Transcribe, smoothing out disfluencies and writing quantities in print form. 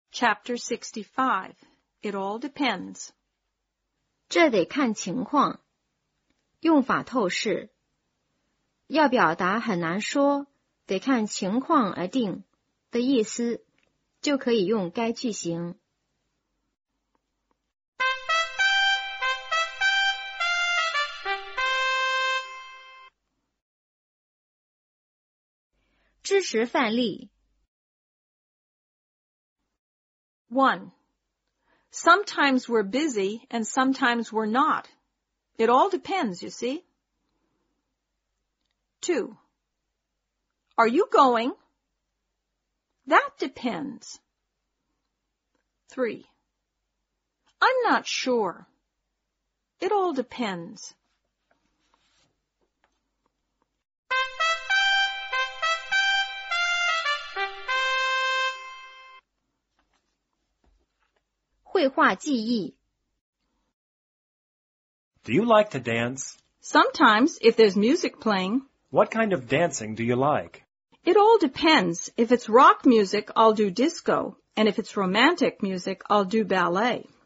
Chapter 65. It all depends. 这得看情况。用法透视。要表达很难说，得看情况而定的意思，就可以用该句型。知识范例。 1. Sometimes we're busy and sometimes we're not. It all depends, you see. 2. Are you going? That depends. 3. I'm not sure. It all depends. .绘画技艺。 Do you like to dance? Sometimes, if there's music playing. What kind of dancing do you like? It all depends. If it's rock music, I'll do disco, and if it's romantic music, I'll do ballet.